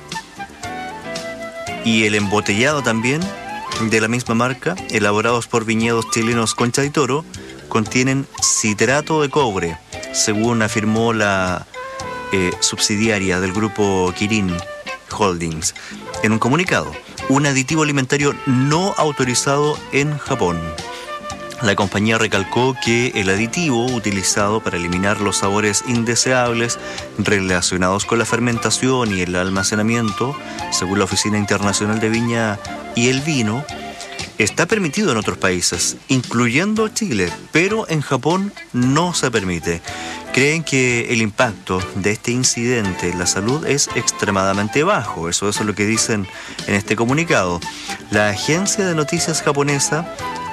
S3: y el embotellado también, de la misma marca, elaborados por viñedos chilenos Concha y Toro, contienen citrato de cobre, según afirmó la subsidiaria del grupo Kirin Holdings en un comunicado. Un aditivo alimentario no autorizado en Japón. La compañía recalcó que el aditivo utilizado para eliminar los sabores indeseables relacionados con la fermentación y el almacenamiento, según la Oficina Internacional de Viña y el Vino, está permitido en otros países, incluyendo Chile, pero en Japón no se permite. Creen que el impacto de este incidente en la salud es extremadamente bajo. Eso es lo que dicen en este comunicado. La agencia de noticias japonesa,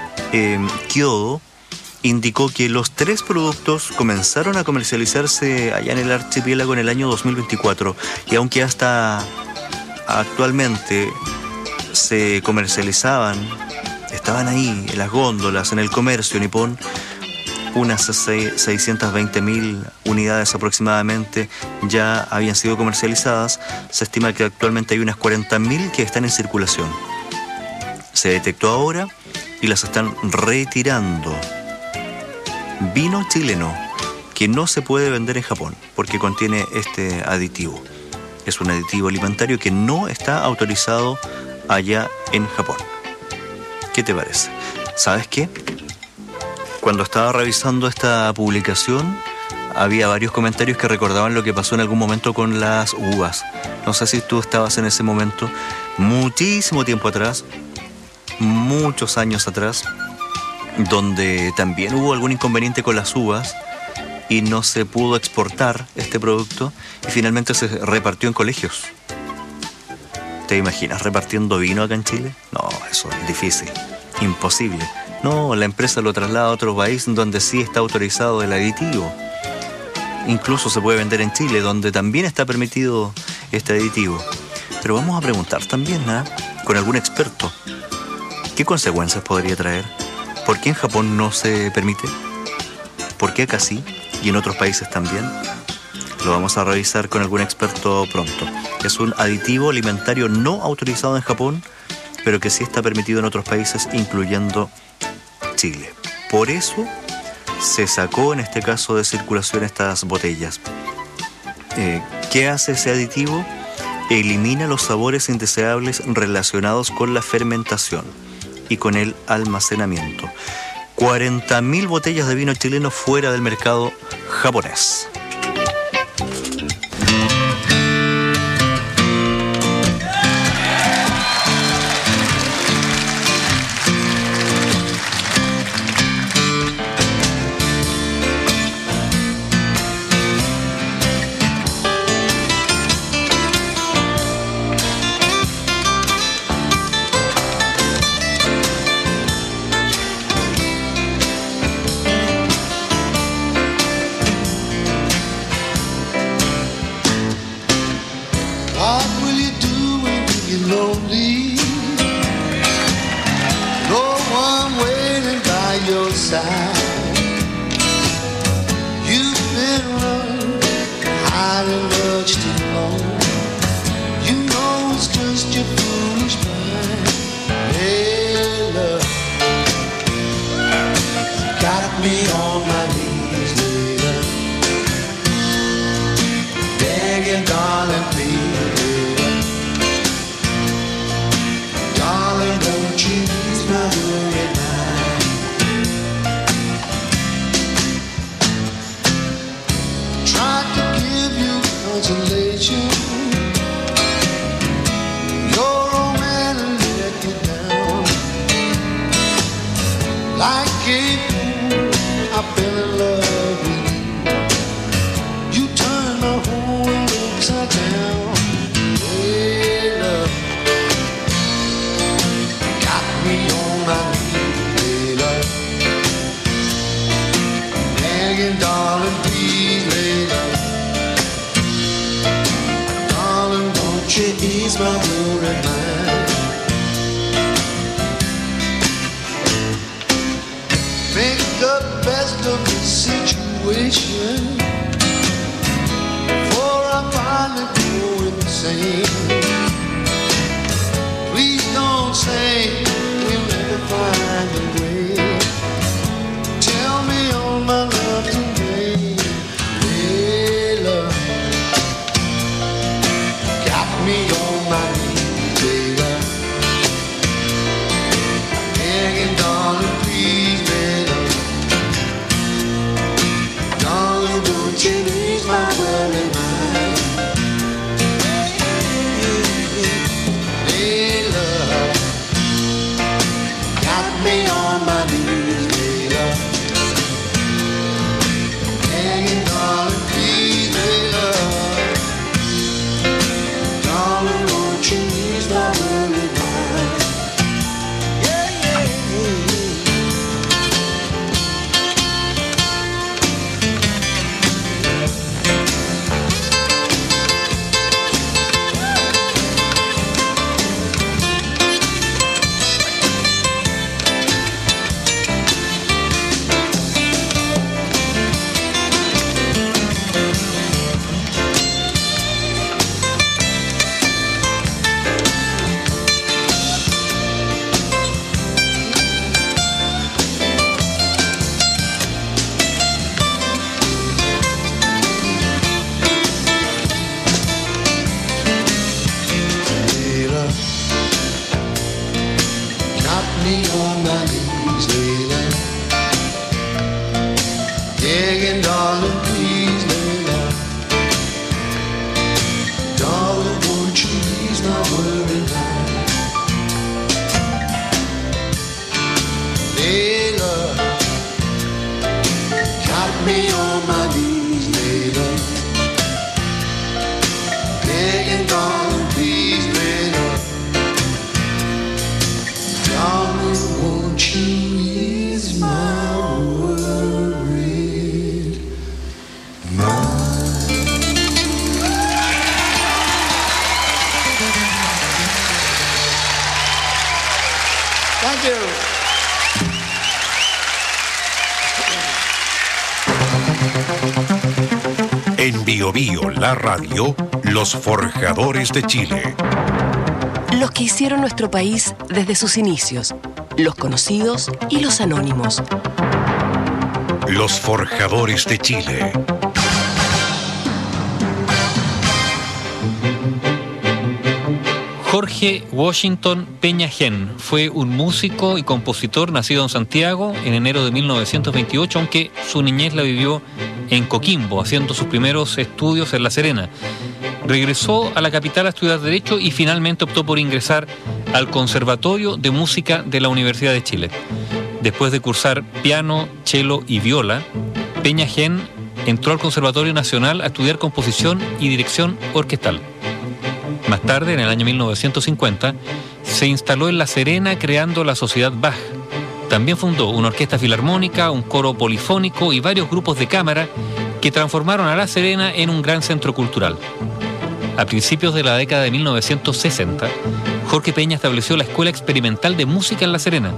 S3: Kyodo, indicó que los 3 productos comenzaron a comercializarse allá en el archipiélago en el año 2024. Y aunque hasta actualmente se comercializaban, estaban ahí en las góndolas, en el comercio nipón, unas 620.000 unidades aproximadamente ya habían sido comercializadas. Se estima que actualmente hay unas 40.000 que están en circulación. Se detectó ahora y las están retirando. Vino chileno que no se puede vender en Japón porque contiene este aditivo. Es un aditivo alimentario que no está autorizado allá en Japón. ¿Qué te parece? ¿Sabes qué? Cuando estaba revisando esta publicación, había varios comentarios que recordaban lo que pasó en algún momento con las uvas. No sé si tú estabas en ese momento, muchísimo tiempo atrás, muchos años atrás, donde también hubo algún inconveniente con las uvas y no se pudo exportar este producto y finalmente se repartió en colegios. ¿Te imaginas repartiendo vino acá en Chile? No, eso es difícil, imposible. No, la empresa lo traslada a otro país donde sí está autorizado el aditivo. Incluso se puede vender en Chile, donde también está permitido este aditivo. Pero vamos a preguntar también, con algún experto, ¿qué consecuencias podría traer? ¿Por qué en Japón no se permite? ¿Por qué acá sí y en otros países también? Lo vamos a revisar con algún experto pronto. Es un aditivo alimentario no autorizado en Japón, pero que sí está permitido en otros países, incluyendo Chile. Por eso se sacó en este caso de circulación estas botellas. ¿Qué hace ese aditivo? Elimina los sabores indeseables relacionados con la fermentación y con el almacenamiento. 40.000 botellas de vino chileno fuera del mercado japonés.
S10: I'm waiting by your side. You've been running, hiding much too long. You know it's just your foolish mind. Hey, love, got me on my knees, later, begging, darling, please, later. Darling, don't you ease my worried mind. Tried to give you consolation. Your old man let you down. Like a fool, I fell in love with you. You turned my whole world upside down. Hey, love, got me on my knees, hey, love, begging, darling, please, hey, love. Darling, don't you ease my worried mind. Make the best of the situation, before I finally go insane. Please don't say we'll never find a way. Tell me all my love today. Hey, love, got me on my knees, baby, begging, darling, please, baby. Darling, don't you ease my worried mind. Hey, love, got me on my knees, baby, begging, darling, please, baby. Darling, don't you ease my worried mind. Yeah, yeah, yeah. Layla, got me on my knees, Layla, begging, darling, please, Layla. Darling, won't you ease my worried mind. Layla, got me on my knees, Layla, begging, darling, please, Layla. Darling, won't you ease my worried mind. Thank you.
S8: En Bio Bio, la radio, los forjadores de Chile.
S9: Los que hicieron nuestro país desde sus inicios, los conocidos y los anónimos.
S8: Los forjadores de Chile.
S14: Jorge Washington Peña Gen fue un músico y compositor nacido en Santiago en enero de 1928, aunque su niñez la vivió en Coquimbo, haciendo sus primeros estudios en La Serena. Regresó a la capital a estudiar Derecho y finalmente optó por ingresar al Conservatorio de Música de la Universidad de Chile. Después de cursar piano, cello y viola, Peña Gen entró al Conservatorio Nacional a estudiar composición y dirección orquestal. Más tarde, en el año 1950, se instaló en La Serena creando la Sociedad Bach. También fundó una orquesta filarmónica, un coro polifónico y varios grupos de cámara que transformaron a La Serena en un gran centro cultural. A principios de la década de 1960, Jorge Peña estableció la Escuela Experimental de Música en La Serena,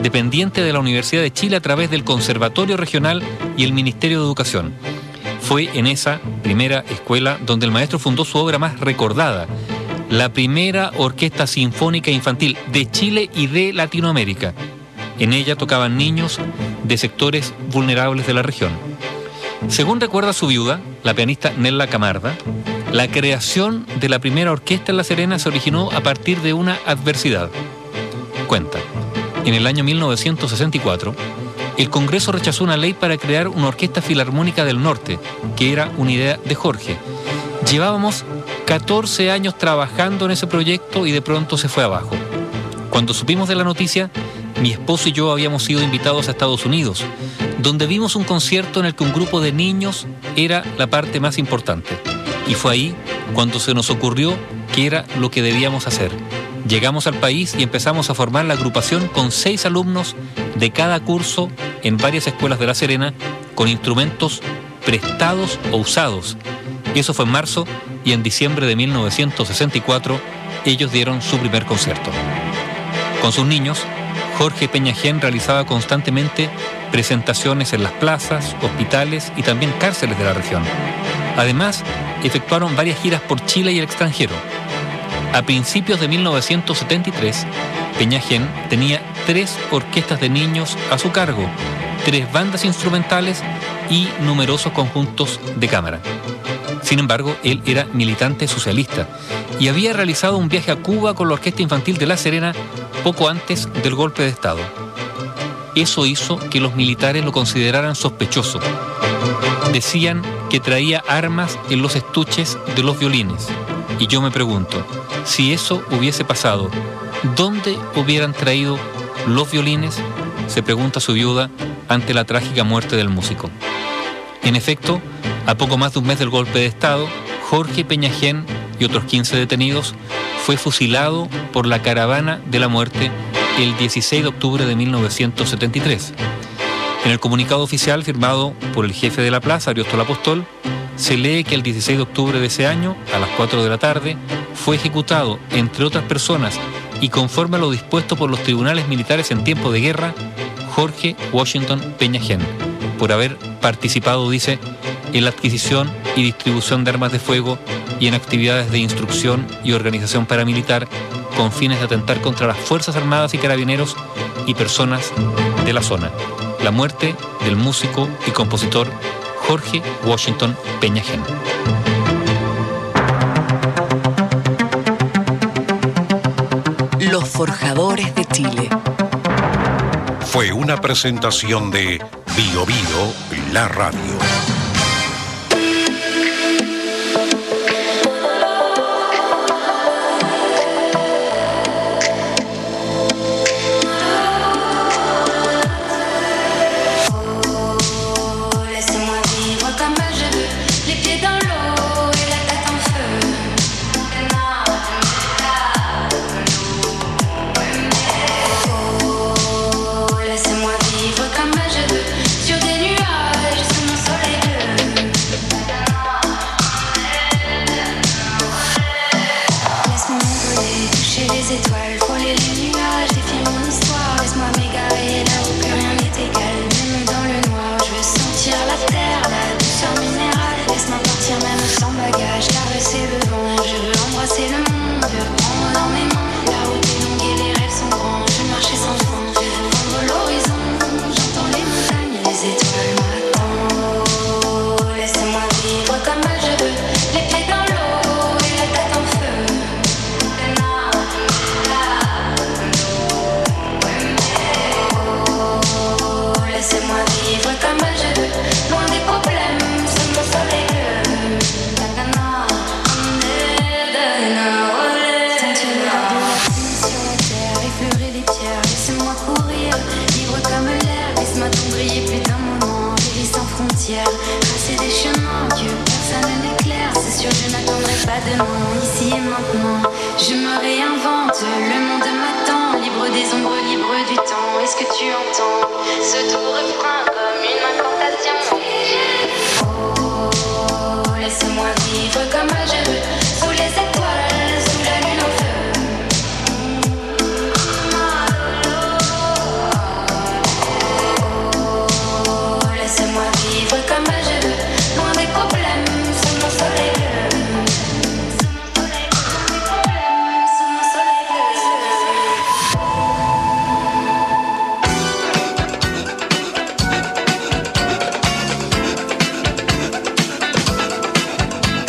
S14: dependiente de la Universidad de Chile a través del Conservatorio Regional y el Ministerio de Educación. Fue en esa primera escuela donde el maestro fundó su obra más recordada, la primera orquesta sinfónica infantil de Chile y de Latinoamérica. En ella tocaban niños de sectores vulnerables de la región. Según recuerda su viuda, la pianista Nella Camarda, la creación de la primera orquesta en La Serena se originó a partir de una adversidad. Cuenta, en el año 1964, el Congreso rechazó una ley para crear una orquesta filarmónica del norte, que era una idea de Jorge. Llevábamos 14 años trabajando en ese proyecto y de pronto se fue abajo. Cuando supimos de la noticia, mi esposo y yo habíamos sido invitados a Estados Unidos, donde vimos un concierto en el que un grupo de niños era la parte más importante. Y fue ahí cuando se nos ocurrió que era lo que debíamos hacer. Llegamos al país y empezamos a formar la agrupación con 6 alumnos de cada curso en varias escuelas de La Serena con instrumentos prestados o usados. Eso fue en marzo y en diciembre de 1964 ellos dieron su primer concierto. Con sus niños, Jorge Peñajén realizaba constantemente presentaciones en las plazas, hospitales y también cárceles de la región. Además, efectuaron varias giras por Chile y el extranjero. A principios de 1973, Peñajén tenía 3 orquestas de niños a su cargo, 3 bandas instrumentales y numerosos conjuntos de cámara. Sin embargo, él era militante socialista y había realizado un viaje a Cuba con la Orquesta Infantil de La Serena poco antes del golpe de Estado. Eso hizo que los militares lo consideraran sospechoso. Decían que traía armas en los estuches de los violines. Y yo me pregunto, si eso hubiese pasado, ¿dónde hubieran traído los violines? Se pregunta su viuda ante la trágica muerte del músico. En efecto, a poco más de un mes del golpe de Estado, Jorge Peñajén y otros 15 detenidos fue fusilado por la Caravana de la Muerte el 16 de octubre de 1973. En el comunicado oficial firmado por el jefe de la plaza, Ariosto Apóstol, se lee que el 16 de octubre de ese año, a las 4 de la tarde, fue ejecutado, entre otras personas, y conforme a lo dispuesto por los tribunales militares en tiempo de guerra, Jorge Washington Peñajén, por haber participado, dice, en la adquisición y distribución de armas de fuego y en actividades de instrucción y organización paramilitar con fines de atentar contra las Fuerzas Armadas y Carabineros y personas de la zona. La muerte del músico y compositor Jorge Washington Peñajén.
S9: Los Forjadores de Chile.
S8: Fue una presentación de Bio Bio, la radio.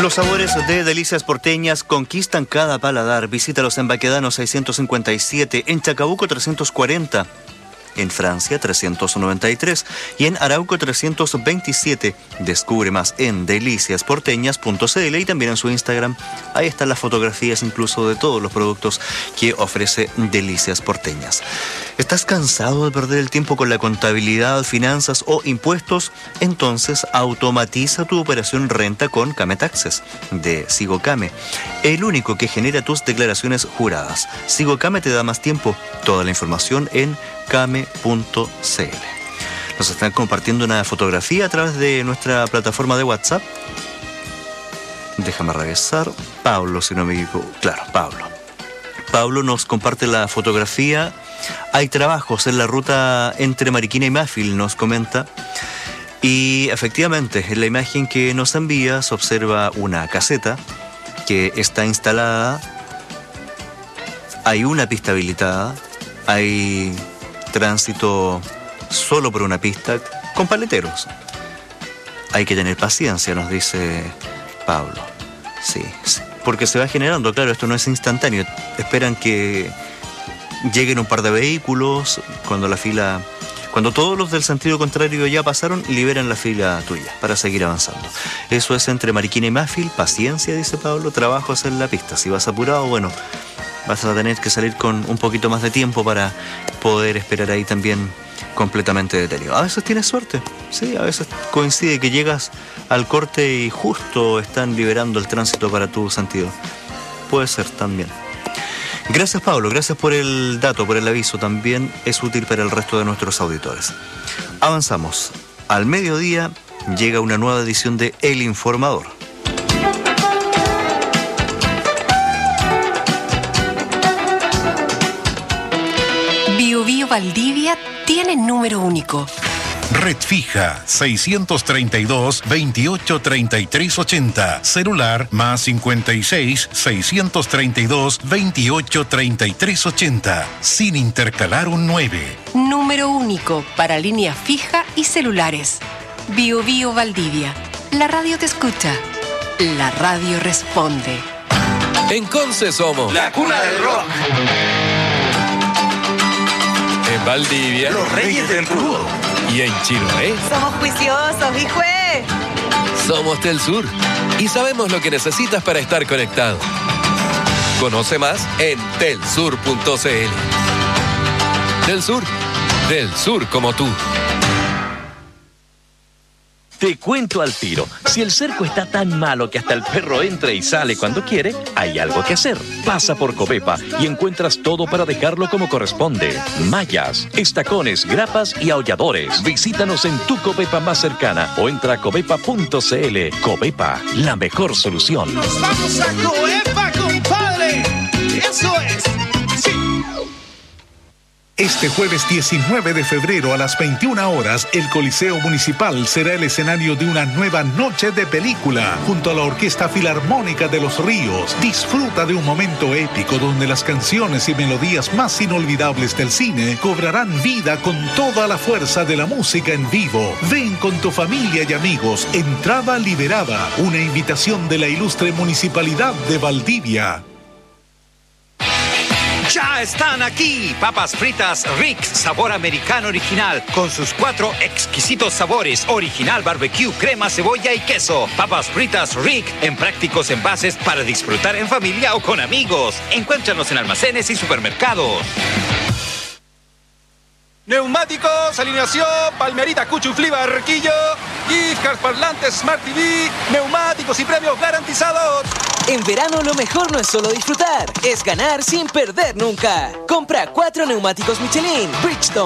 S3: Los sabores de Delicias Porteñas conquistan cada paladar. Visítalos en Baquedano 657, en Chacabuco 340, en Francia 393 y en Arauco 327. Descubre más en deliciasporteñas.cl y también en su Instagram. Ahí están las fotografías incluso de todos los productos que ofrece Delicias Porteñas. ¿Estás cansado de perder el tiempo con la contabilidad, finanzas o impuestos? Entonces automatiza tu operación renta con Came Taxes de Sigocame, el único que genera tus declaraciones juradas. Sigocame te da más tiempo. Toda la información en came.cl. Nos están compartiendo una fotografía a través de nuestra plataforma de WhatsApp. Déjame revisar. Pablo, si no me equivoco. Claro, Pablo. Pablo nos comparte la fotografía. Hay trabajos en la ruta entre Mariquina y Máfil, nos comenta. Y efectivamente, en la imagen que nos envía se observa una caseta que está instalada. Hay una pista habilitada. Hay tránsito solo por una pista con paleteros. Hay que tener paciencia, nos dice Pablo. Sí, porque se va generando, claro, esto no es instantáneo. Esperan que lleguen un par de vehículos. Cuando todos los del sentido contrario ya pasaron, liberan la fila tuya para seguir avanzando. Eso es entre Mariquina y Máfil. Paciencia, dice Pablo, trabajos en la pista. Si vas apurado, bueno, vas a tener que salir con un poquito más de tiempo para poder esperar ahí también completamente detenido. A veces tienes suerte, sí, a veces coincide que llegas al corte y justo están liberando el tránsito para tu sentido. Puede ser también. Gracias, Pablo, gracias por el dato, por el aviso, también es útil para el resto de nuestros auditores. Avanzamos. Al mediodía llega una nueva edición de El Informador.
S9: Bio Valdivia tiene número único.
S8: Red fija 632 28 33 80. Celular más 56 632 28 33 80. Sin intercalar un 9.
S9: Número único para línea fija y celulares. Bio Valdivia. La radio te escucha. La radio responde.
S15: En Conce somos
S18: la cuna del rock.
S15: En Valdivia,
S18: los reyes del rudo.
S15: Y en Chiloé,
S16: somos juiciosos, hijo.
S15: Somos Telsur y sabemos lo que necesitas para estar conectado. Conoce más en telsur.cl. Telsur, del sur como tú.
S17: Te cuento al tiro, si el cerco está tan malo que hasta el perro entra y sale cuando quiere, hay algo que hacer. Pasa por Covepa y encuentras todo para dejarlo como corresponde. Mallas, estacones, grapas y aulladores. Visítanos en tu Covepa más cercana o entra a covepa.cl. Covepa, la mejor solución.
S18: ¡Nos vamos a Covepa, compadre! ¡Eso es! ¡Sí!
S2: Este jueves 19 de febrero a las 21 horas, el Coliseo Municipal será el escenario de una nueva noche de película junto a la Orquesta Filarmónica de los Ríos. Disfruta de un momento épico donde las canciones y melodías más inolvidables del cine cobrarán vida con toda la fuerza de la música en vivo. Ven con tu familia y amigos. Entrada liberada. Una invitación de la ilustre Municipalidad de Valdivia.
S19: Ya están aquí, papas fritas Rick, sabor americano original, con sus 4 exquisitos sabores, original barbecue, crema, cebolla y queso. Papas fritas Rick, en prácticos envases para disfrutar en familia o con amigos. Encuéntranos en almacenes y supermercados.
S20: Neumáticos, alineación, Palmerita, Cuchuflí, Barquillo, gift cards, parlantes, Smart TV, neumáticos y premios garantizados.
S24: En verano lo mejor no es solo disfrutar, es ganar sin perder nunca. Compra 4 neumáticos Michelin, Bridgestone,